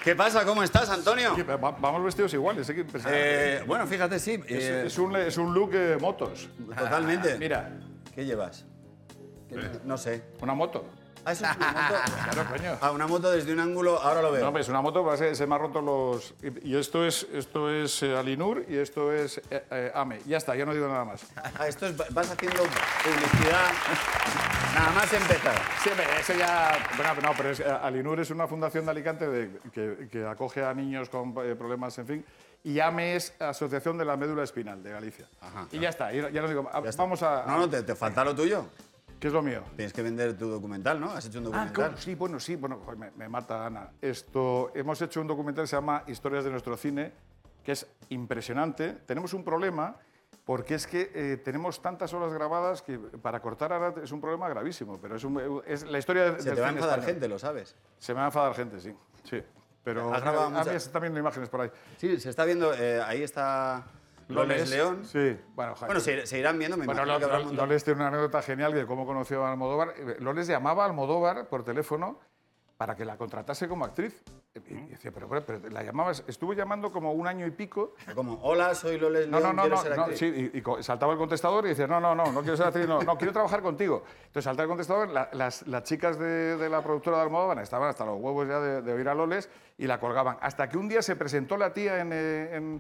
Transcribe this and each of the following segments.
¿Qué pasa? ¿Cómo estás, Antonio? Vamos vestidos iguales. Bueno, fíjate, sí. Es un look motos. Totalmente. Mira, ¿Qué llevas? No sé. una moto. Ah, eso es una moto. Claro, coño. Ah, una moto desde un ángulo, ahora lo veo. No, es una moto, se me han roto los... Y esto es Alinur y esto es AME. Ya está, ya no digo nada más. Ah, esto es, vas haciendo publicidad nada más empezar. Sí, eso ya... Bueno, no, pero Alinur es una fundación de Alicante que acoge a niños con problemas, en fin. Y AME es Asociación de la Médula Espinal de Galicia. Ajá, y ya está, ya no digo... Ya está. Vamos a... No, te falta lo tuyo. ¿Qué es lo mío? Tienes que vender tu documental, ¿no? Has hecho un documental. Sí, bueno, joder, me mata Ana. Hemos hecho un documental que se llama Historias de nuestro cine, que es impresionante. Tenemos un problema porque es que tenemos tantas horas grabadas que para cortar ahora es un problema gravísimo, pero es la historia del Se te va a cine enfadar español. gente, lo sabes. Se me va a enfadar gente, sí. Pero Has grabado muchas- se están viendo imágenes por ahí. Sí, se está viendo, ahí está Loles León. Sí, bueno, joder. Bueno, se irán viendo, me Bueno, imagino que habrá un montón. Loles tiene una anécdota genial de cómo conoció a Almodóvar. Loles llamaba a Almodóvar por teléfono para que la contratase como actriz. Y decía, pero la llamabas, estuvo llamando como un año y pico. Como, hola, soy Loles León, quiero ser actriz. Sí, y saltaba el contestador y decía, no quiero ser actriz, no, quiero trabajar contigo. Entonces saltaba el contestador, las chicas de la productora de Almodóvar estaban hasta los huevos ya de oír a Loles y la colgaban. Hasta que un día se presentó la tía en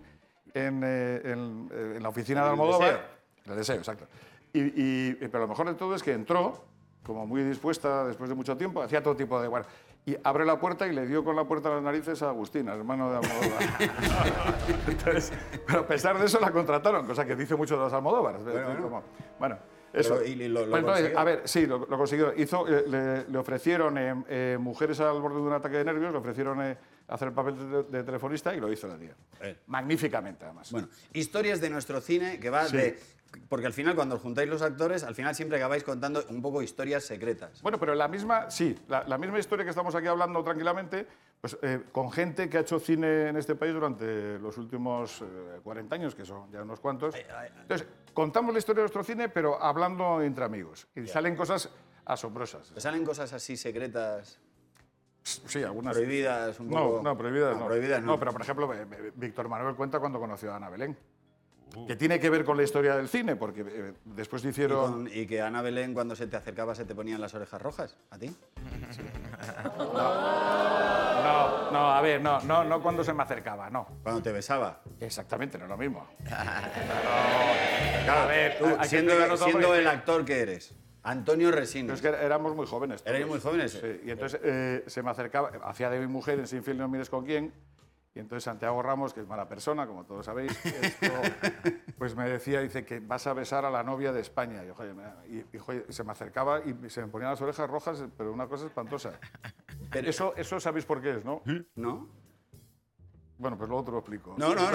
la oficina de Almodóvar. El deseo, exacto. Pero lo mejor de todo es que entró, como muy dispuesta después de mucho tiempo, hacía todo tipo de... Bueno, y abre la puerta y le dio con la puerta a las narices a Agustín, al hermano de Almodóvar. Entonces, pero a pesar de eso la contrataron, cosa que dice mucho de los Almodóvares. Bueno, eso. Pero, ¿y lo Pues entonces, consiguió? a ver, sí, lo consiguió. Le ofrecieron Mujeres al borde de un ataque de nervios, le ofrecieron hacer el papel de telefonista y lo hizo la tía. Magníficamente, además. Bueno, historias de nuestro cine que va Sí. de... Porque al final, cuando os juntáis los actores, al final siempre acabáis contando un poco historias secretas. Bueno, pero la misma historia que estamos aquí hablando tranquilamente, pues con gente que ha hecho cine en este país durante los últimos 40 años, que son ya unos cuantos. Entonces, contamos la historia de nuestro cine, pero hablando entre amigos. Y salen cosas asombrosas. ¿Te salen cosas así secretas, Sí, algunas. prohibidas, un poco? No, prohibidas no. Prohibidas no. No, pero por ejemplo, Víctor Manuel cuenta cuando conoció a Ana Belén. Que tiene que ver con la historia del cine, porque después hicieron... ¿Y que Ana Belén, cuando se te acercaba, se te ponían las orejas rojas? ¿A ti? No, a ver, no cuando se me acercaba, no. Cuando te besaba. Exactamente, no es lo mismo. Claro, A ver, tú, hay que siendo explicarlo todo siendo porque- el actor que eres, Antonio Pero Resines. es que éramos muy jóvenes. todos. ¿Erais muy jóvenes? Sí, y entonces se me acercaba, hacía de mi mujer en Sin Fil no mires con quién, y entonces Santiago Ramos, que es mala persona, como todos sabéis, pues me decía, dice, que vas a besar a la novia de España. Y, joder, se me acercaba y se me ponían las orejas rojas, pero una cosa espantosa. Pero- Eso sabéis por qué es, ¿no? ¿No? Bueno, pues luego te lo explico. No. O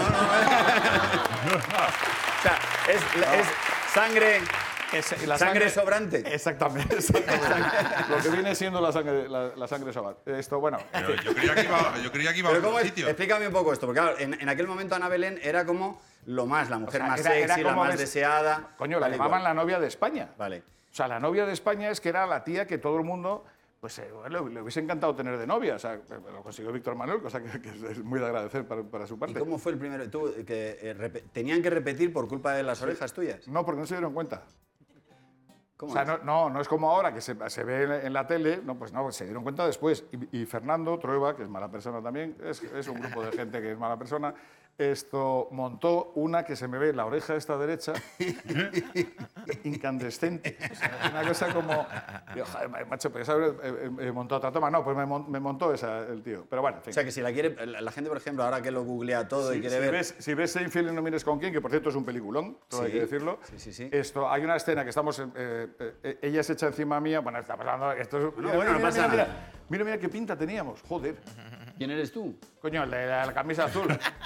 sea, es sangre... La ¿Sangre sobrante? Exactamente. Lo que viene siendo la sangre sobrante. Esto, bueno. Pero yo creía que iba a Pero ¿cómo otro es? sitio. Explícame un poco esto, porque claro, en aquel momento Ana Belén era como lo más, la mujer O sea, más era sexy, la como más deseada. Coño, la tal y llamaban cual. la novia de España. Vale. O sea, la novia de España es que era la tía que todo el mundo pues le hubiese encantado tener de novia. O sea, lo consiguió Víctor Manuel, cosa que es muy de agradecer para su ¿Y parte. cómo fue el primero? ¿Tú, tenían que repetir por culpa de las orejas tuyas? No, porque no se dieron cuenta. ¿Cómo O sea, es? no es como ahora que se ve en la tele, no, pues no, se dieron cuenta después. Y Fernando Trueba, que es mala persona también, es un grupo de gente que es mala persona, montó una que se me ve la oreja esta derecha incandescente. O sea, es una cosa como... Digo, joder, macho, pues montó otra toma. No, pues me montó esa el tío. Pero bueno, en fin. O sea, que si la quiere, la gente, por ejemplo, ahora que lo googlea todo y quiere ver... Si ves Seinfeld y no mires con quién, que por cierto es un peliculón, todo hay Sí, que decirlo. sí. Hay una escena que estamos... ella se echa encima mía. Bueno, está pasando... Esto es, bueno, no pasa nada. Mira qué pinta teníamos. Joder. ¿Quién eres tú? Coño, el de la camisa azul.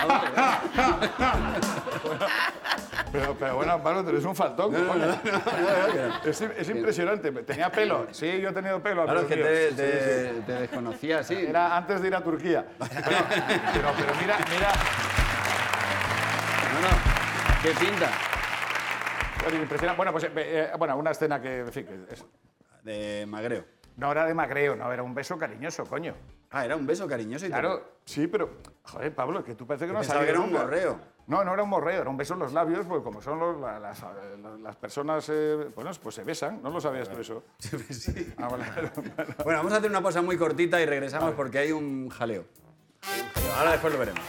Pero bueno, Pablo, tú eres un faltón. cojones. Es impresionante. Tenía pelo. Sí, yo he tenido pelo. Claro, es amigo que mío. te desconocía, sí. Era antes de ir a Turquía. Pero mira... No. ¿Qué pinta? Bueno, impresionante. Bueno, pues una escena que... En fin, que es- De magreo. no era de magreo, no, era un beso cariñoso, coño. Ah, era un beso cariñoso y Claro, sí, pero, joder, Pablo, que tú parece que no pensaba sabías que era un nunca. morreo. No, no era un morreo, era un beso en los labios, porque como son las personas, bueno, pues se besan, ¿no lo sabías tú eso? Sí. Ah, vale. Bueno, vamos a hacer una pausa muy cortita y regresamos porque hay un jaleo. Ahora después lo veremos.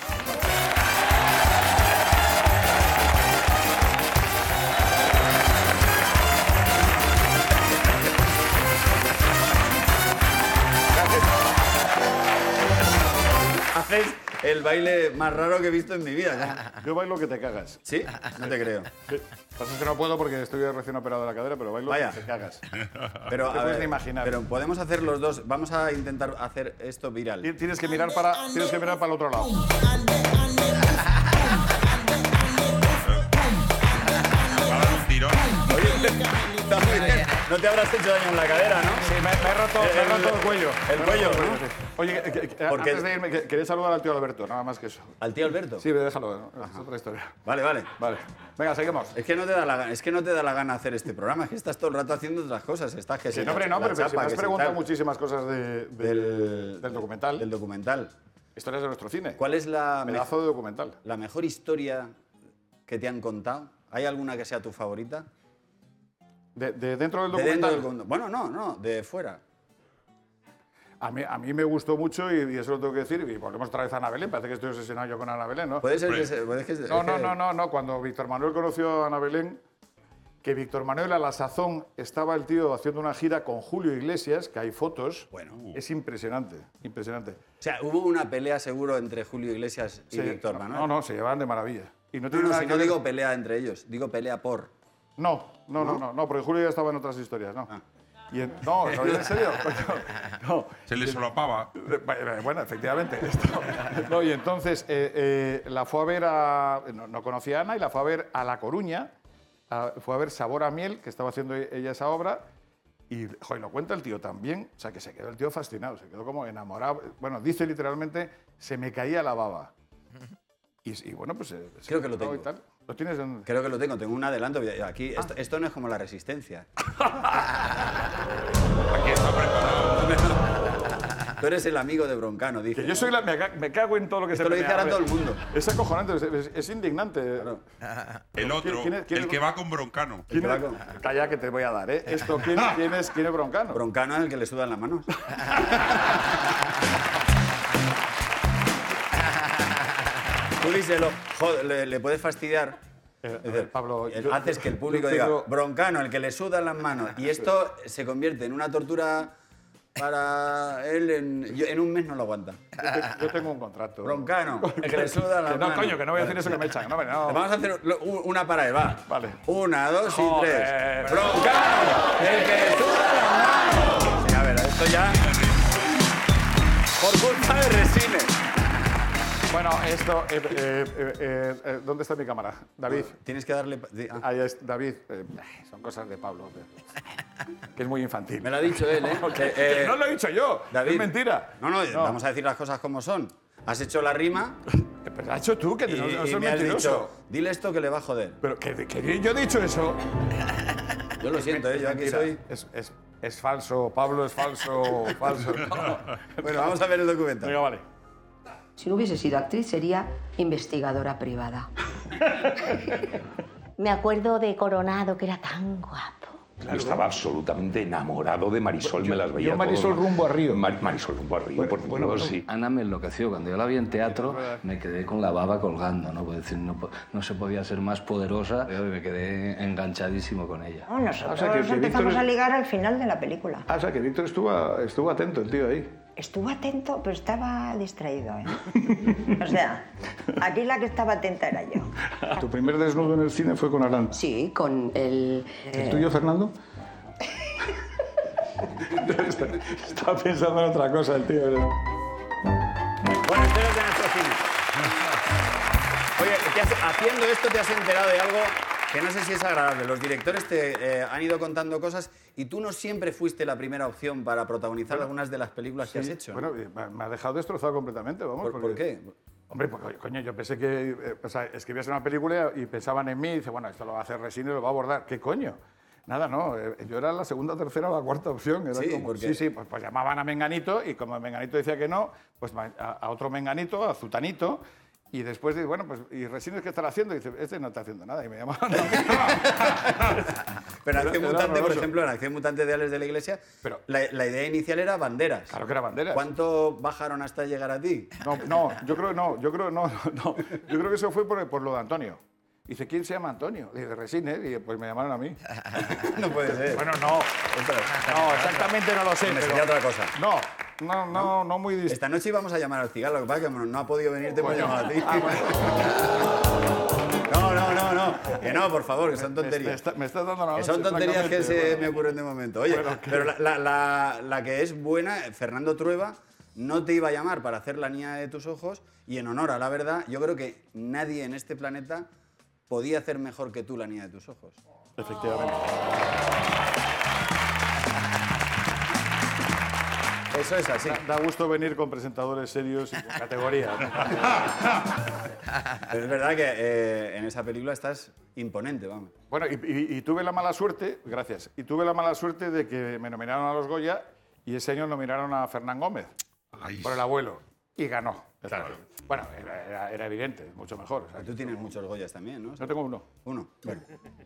Hacéis el baile más raro que he visto en mi vida. Ya. Yo bailo que te cagas. ¿Sí? No te creo. Sí. Pasa es que no puedo porque estoy recién operado de la cadera, pero bailo Vaya. que te cagas. Pero, te a puedes ver, ni imaginar. pero podemos hacer los dos. Vamos a intentar hacer esto viral. Tienes que mirar para el otro lado. Va a dar un tirón. Está muy bien. No te habrás hecho daño en la cadera, ¿no? Sí, me he roto el cuello. El cuello, ¿no? Sí. Oye, Porque- antes de irme, quería saludar al tío Alberto, nada más que eso. ¿Al tío Alberto? Sí, déjalo, ¿no? Es otra historia. Vale, vale. Vale. Venga, seguimos. Es que no te da la gana, es que no te da la gana hacer este programa, es que estás todo el rato haciendo otras cosas, estás que Sí, si no, hombre, la no, pero si chapa, me has que si preguntado tal. muchísimas cosas del documental. Del documental. Historias de nuestro cine. ¿Cuál es Pedazo de documental. la mejor historia que te han contado? ¿Hay alguna que sea tu favorita? De dentro del De documental. dentro del bueno, no, de fuera. A mí me gustó mucho y eso lo tengo que decir. Y volvemos otra vez a Ana Belén. Parece que estoy obsesionado yo con Ana Belén, ¿no? Puede ser que Hombre. No. Cuando Víctor Manuel conoció a Ana Belén, que Víctor Manuel a la sazón estaba el tío haciendo una gira con Julio Iglesias, que hay fotos. Bueno. Es impresionante, impresionante. O sea, hubo una pelea seguro entre Julio Iglesias y Sí, Víctor Manuel. No, se llevaban de maravilla. Y no No, tiene no, nada si que no ver- digo pelea entre ellos, digo pelea por. No, porque Julio ya estaba en otras historias, ¿no? Ah. No, ¿en serio? No. Se le solapaba. Bueno, efectivamente. No, y entonces la fue a ver no conocía a Ana y la fue a ver a La Coruña. Fue a ver Sabor a Miel, que estaba haciendo ella esa obra. Y, joder, lo cuenta el tío también. O sea, que se quedó el tío fascinado, se quedó como enamorado. Bueno, dice literalmente, se me caía la baba. Y bueno, pues... Creo que lo y tengo. tal. ¿Lo tienes en...? Creo que lo tengo un adelanto. Aquí, esto no es como la Resistencia. Aquí está preparado. Tú eres el amigo de Broncano, dice. Que yo soy me cago en todo lo que Esto se lo me dice ahora abre. todo el mundo. Es acojonante, es indignante. El otro, ¿Quién es- el que va con Broncano. ¿Quién que va es- con- Calla que te voy a dar, ¿eh? ¿Quién es Broncano? Broncano es el que le sudan las manos. Tú díselo, joder, le puedes fastidiar. Es decir, Pablo, haces que el público yo diga, tengo- Broncano, el que le sudan las manos. Y esto se convierte en una tortura para él. En un mes no lo aguanta. Yo tengo un contrato. Broncano, el que le sudan las Que manos. no, coño, que no voy a decir eso que me echan. No, no. Vamos a hacer una para él, va. Vale. 1, 2 y Joder. 3. Broncano, el que le sudan las manos. Sí, a ver, esto ya... Por culpa de Resine. Bueno, esto... ¿dónde está mi cámara? David. Tienes que darle... Ahí es, David. Son cosas de Pablo. Que es muy infantil. Me lo ha dicho él, ¿eh? Que no lo he dicho yo. David. Es mentira. No, vamos a decir las cosas como son. Has hecho la rima Pero has hecho tú, que y, no y soy me has mentiroso. dicho, dile esto que le va a joder. Pero que yo he dicho eso. Yo lo siento, ¿eh? Yo aquí Mentira. soy... Es falso, Pablo es falso. No. Bueno, vamos a ver el documental. Venga, vale. Si no hubiese sido actriz, sería investigadora privada. Me acuerdo de Coronado, que era tan guapo. Yo estaba absolutamente enamorado de Marisol, me las veía yo Marisol todos. rumbo a Río. Marisol rumbo a Río, por Dios, sí. Ana me enloqueció. Cuando yo la vi en teatro, me quedé con la baba colgando, ¿no? Pues decir, no se podía ser más poderosa. Yo me quedé enganchadísimo con ella. No, nosotros O sea, que empezamos Víctor- a ligar al final de la película. O sea, que Víctor estuvo atento, el tío ahí. Estuvo atento, pero estaba distraído, ¿eh? O sea, aquí la que estaba atenta era yo. ¿Tu primer desnudo en el cine fue con Arán? Sí, con el... ¿El tuyo, Fernando? Estaba pensando en otra cosa el tío. Bueno, historias de nuestro cine. Oye, haciendo esto te has enterado de algo que no sé si es agradable. Los directores te han ido contando cosas y tú no siempre fuiste la primera opción para protagonizar algunas de las películas que has hecho, ¿no? Bueno, me ha dejado destrozado completamente, vamos. ¿Por qué? Hombre, porque, coño, yo pensé que escribías una película y pensaban en mí y dice, bueno, esto lo va a hacer Resine y lo va a abordar. ¿Qué coño? Nada, no. Yo era la segunda, tercera o la cuarta opción. Era Sí, como, porque- sí, pues llamaban a Menganito y como Menganito decía que no, pues a otro Menganito, a Zutanito. Y después dice, bueno, pues, ¿y Resines qué estará haciendo? Y dice, este no está haciendo nada. Y me llamaban a mí. Pero en Acción Era Mutante, por horroroso. ejemplo, en Acción Mutante de Ales de la Iglesia, Pero- la idea inicial era banderas. Claro que era banderas. ¿Cuánto bajaron hasta llegar a ti? No, yo creo que no. Yo creo que eso fue por lo de Antonio. Dice, ¿quién se llama Antonio? Dice, Resines. Y pues me llamaron a mí. No puede ser. Bueno, no. No, exactamente no lo sé. Me pero- sería otra cosa. No muy distinto. Esta noche íbamos a llamar al cigala, lo que pasa es que como no ha podido venir, te hemos llamado a ti. No. Que no, por favor, que son tonterías. Me estás dando la Que son noche, tonterías que exactamente. se me ocurren de momento. Oye, pero la que es buena, Fernando Trueba, no te iba a llamar para hacer La niña de tus ojos y en honor a la verdad, yo creo que nadie en este planeta podía hacer mejor que tú La niña de tus ojos. Efectivamente. Eso es así. Da gusto venir con presentadores serios y con categoría. Pero es verdad que en esa película estás imponente, vamos. Bueno, y tuve la mala suerte, gracias, y tuve la mala suerte de que me nominaron a los Goya y ese año nominaron a Fernán Gómez Ay. por El abuelo y ganó. Claro. Bueno, era evidente, mucho mejor. O sea, Tú tienes muchos Goyas también, ¿no? yo tengo uno. Uno. Bueno.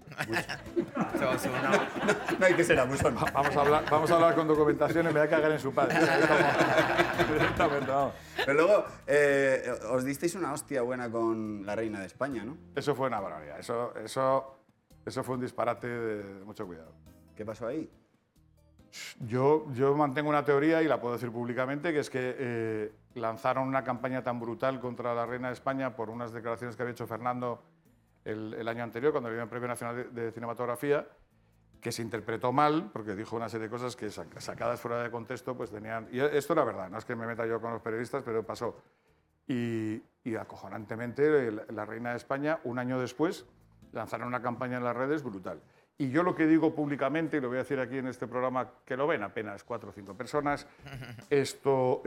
No hay que ser abusón. Vamos a hablar con documentación y me voy a cagar en su padre. Directamente, vamos. Pero luego os disteis una hostia buena con la reina de España, ¿no? Eso fue una barbaridad. Eso fue un disparate de mucho cuidado. ¿Qué pasó ahí? Yo mantengo una teoría y la puedo decir públicamente, que es que lanzaron una campaña tan brutal contra la reina de España por unas declaraciones que había hecho Fernando el año anterior, cuando le dio el Premio Nacional de Cinematografía, que se interpretó mal, porque dijo una serie de cosas que sacadas fuera de contexto, pues tenían... Y esto era verdad, no es que me meta yo con los periodistas, pero pasó. Y acojonantemente, la reina de España, un año después, lanzaron una campaña en las redes brutal. Y yo lo que digo públicamente, y lo voy a decir aquí en este programa, que lo ven apenas 4 o 5 personas, esto,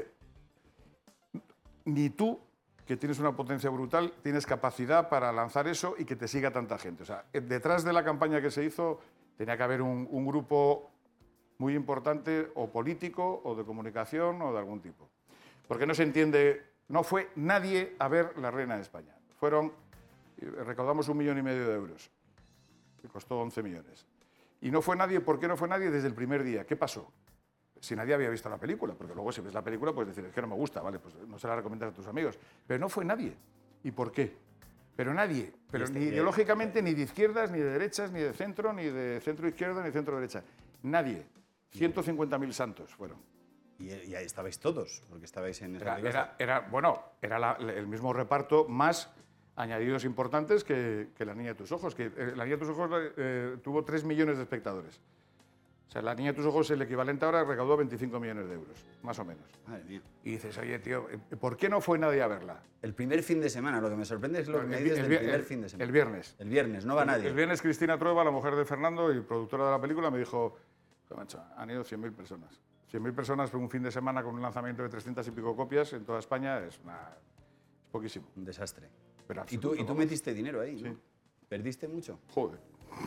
ni tú, que tienes una potencia brutal, tienes capacidad para lanzar eso y que te siga tanta gente. O sea, detrás de la campaña que se hizo tenía que haber un grupo muy importante, o político, o de comunicación, o de algún tipo. Porque no se entiende, no fue nadie a ver La Reina de España. Recaudamos 1,5 millones de euros. Que costó 11 millones. Y no fue nadie, ¿por qué no fue nadie desde el primer día? ¿Qué pasó? Si nadie había visto la película, porque luego si ves la película puedes decir, es que no me gusta, vale, pues no se la recomiendas a tus amigos. Pero no fue nadie. ¿Y por qué? Pero nadie. Pero ni ideológicamente, ni de izquierdas, ni de derechas, ni de centro, ni de centro-izquierda, ni de centro-derecha. Nadie. 150.000 santos fueron. Y ahí estabais todos, porque estabais en esa película. Era el mismo reparto, más añadidos importantes que La Niña de tus ojos, que La Niña de tus ojos tuvo 3 millones de espectadores. O sea, La Niña de tus ojos, el equivalente ahora, recaudó 25 millones de euros, más o menos. Madre mía. Y dices, oye, tío, ¿por qué no fue nadie a verla? El primer fin de semana, lo que me sorprende es lo que me dices del primer fin de semana. El viernes. El viernes, no va nadie. El viernes Cristina Trueba, la mujer de Fernando y productora de la película, me dijo, macho, han ido 100.000 personas. 100.000 personas por un fin de semana con un lanzamiento de 300 y pico copias en toda España es poquísimo. Un desastre. Pero ¿Y tú absoluto, metiste dinero ahí, ¿no? Sí. ¿Perdiste mucho? Joder.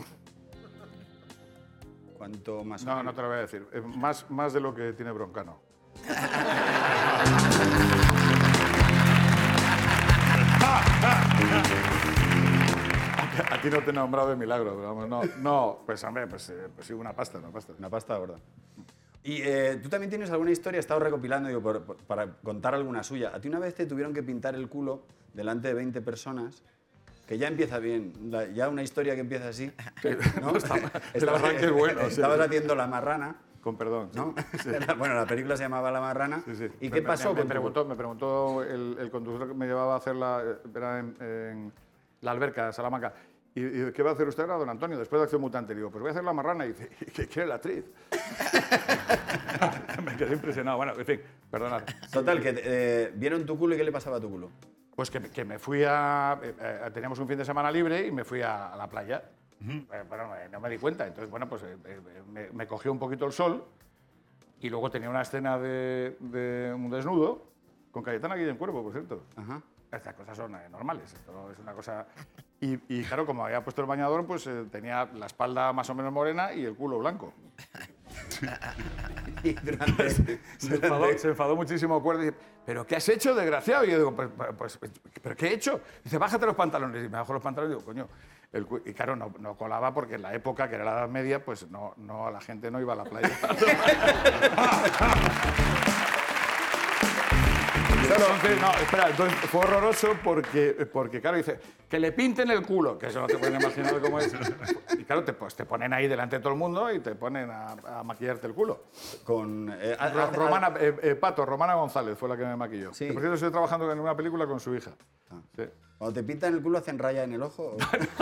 ¿Cuánto más? No, no te lo voy a decir. Más de lo que tiene Broncano. A ti no te he nombrado de milagro, pero vamos, no, pues hombre, pues sí, una pasta. Una pasta gorda. Y tú también tienes alguna historia, he estado recopilando digo, para contar alguna suya. A ti una vez te tuvieron que pintar el culo delante de 20 personas, que ya empieza bien, ya una historia que empieza así. ¿no? El arranque es bueno. Estabas haciendo La Marrana, Con perdón. ¿no? Sí. Bueno, la película se llamaba La Marrana. Sí, sí. ¿Y qué pasó? Me preguntó el conductor que me llevaba a hacerla, era en la alberca, Salamanca. ¿Y qué va a hacer usted ahora, don Antonio, después de Acción Mutante? Le digo, pues voy a hacer La Marrana. Y dice, ¿qué quiere la actriz? Me quedé impresionado. Bueno, en fin, perdonad. Total, que vieron tu culo y ¿qué le pasaba a tu culo? Pues que me fui teníamos un fin de semana libre y me fui a la playa. Bueno, no me di cuenta. Entonces, bueno, pues me cogió un poquito el sol y luego tenía una escena de un desnudo con Cayetana Guillén Cuervo, por cierto. Ajá. Estas cosas son normales, esto es una cosa... Y claro, como había puesto el bañador, pues tenía la espalda más o menos morena y el culo blanco. Y durante... Se enfadó muchísimo Cuerda y dice, ¿pero qué has hecho, desgraciado? Y yo digo, pues ¿pero qué he hecho? Dice, bájate los pantalones. Y me bajo los pantalones y digo, coño. Y claro, no colaba porque en la época, que era la Edad Media, pues no, la gente no iba a la playa. Entonces, no, espera, entonces fue horroroso porque claro, dice, que le pinten el culo, que eso no te pueden imaginar cómo es. Y claro, te ponen ahí delante de todo el mundo y te ponen a maquillarte el culo. Con... Romana González fue la que me maquilló. Sí. Que, por cierto, estoy trabajando en una película con su hija. Sí. Cuando te pintan el culo, ¿hacen raya en el ojo?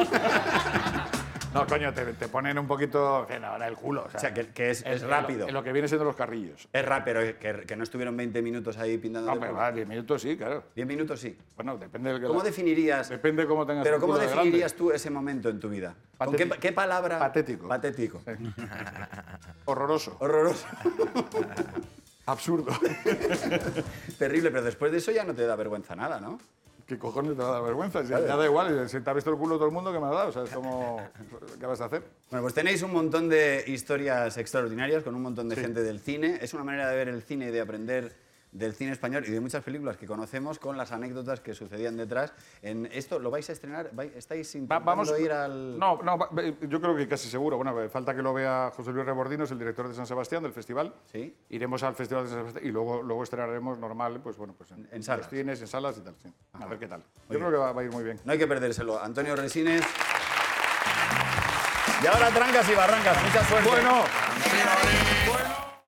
No, coño, te ponen un poquito ahora el culo. O sea, que es rápido. En lo que viene siendo los carrillos. Es rápido, pero que no estuvieron 20 minutos ahí pintando No, el pero culo. va, 10 minutos sí, claro. 10 minutos sí. Bueno, depende del que... ¿Cómo definirías? Depende cómo tengas Pero el ¿cómo culo de definirías grande. tú ese momento en tu vida? ¿Con Patético. qué palabra? Patético. Patético. Horroroso. Horroroso. Absurdo. Terrible, pero después de eso ya no te da vergüenza nada, ¿no? ¿Qué cojones te va a dar vergüenza? Ya da igual, si te ha visto el culo todo el mundo, ¿qué me ha dado? O sea, es como... ¿Qué vas a hacer? Bueno, pues tenéis un montón de historias extraordinarias con un montón de gente del cine. Es una manera de ver el cine y de aprender del cine español y de muchas películas que conocemos con las anécdotas que sucedían detrás. En esto, ¿lo vais a estrenar? ¿Estáis intentando ir al...? No, yo creo que casi seguro. Bueno, falta que lo vea José Luis Rebordinos, el director de San Sebastián, del festival. Sí. Iremos al Festival de San Sebastián y luego estrenaremos normal, pues bueno, pues en salas. los cines, en salas y tal. Sí. A ver qué tal. Muy Yo creo que va a ir muy bien. No hay que perdérselo. Antonio Resines. Y ahora trancas y barrancas. Mucha suerte. Bueno.